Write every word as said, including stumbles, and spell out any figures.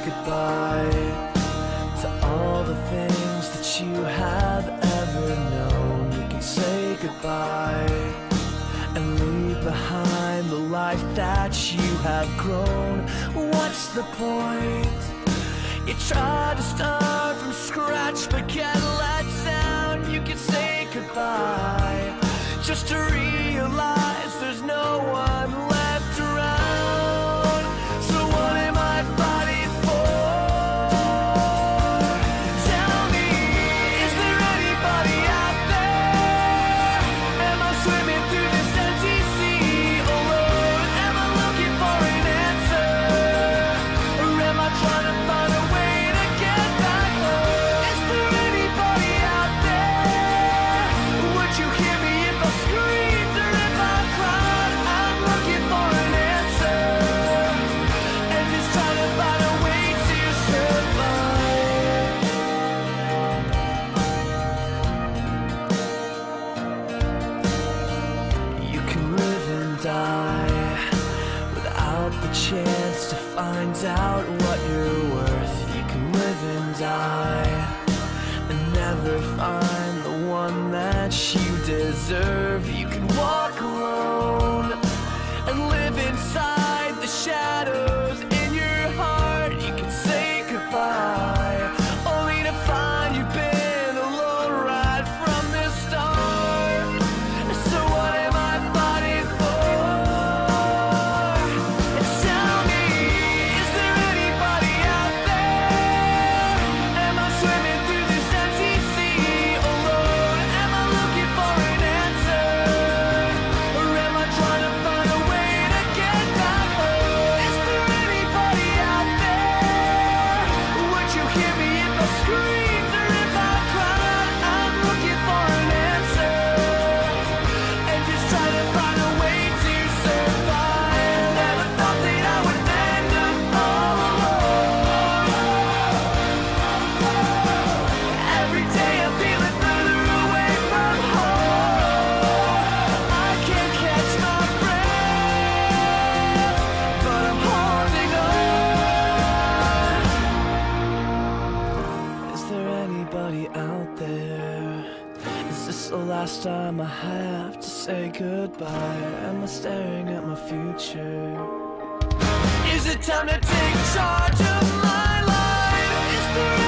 goodbye to all the things that you have ever known. You can say goodbye and leave behind the life that you have grown. What's the point? You try to start from scratch but get let down. You can say goodbye just to realize there's no one left around. So what am I fighting for? Tell me, is there anybody out there? Am I swimming through this empty sea alone? Am I looking for an answer? Or am I trying to find a way to get back home? Is there anybody out there? Would you hear me if I screamed or if I cried? I'm looking for an answer and just trying to find a way to survive. You can live and die without the chance to find out what you're worth. You can live and die and never find the one that you deserve. You can walk alone and live inside the shadows in your heart. You can say goodbye only to find you've been alone right from the start. So what am I fighting for? Tell me, is there anybody out there? Am I swimming through this empty sea alone? Am I looking for an answer? Or am I trying to find a way to get back home? Is there anybody out there? Would you hear me if I screamed or if I cried? I'm looking for an answer and just trying to find a way to survive. Never thought that I would end up all alone. Every day I'm feeling further away from home. I can't catch my breath, but I'm holding on. Is there anybody out there? Is this the last time I have to say goodbye? Am I staring at my future? Is it time to take charge of my life? Is there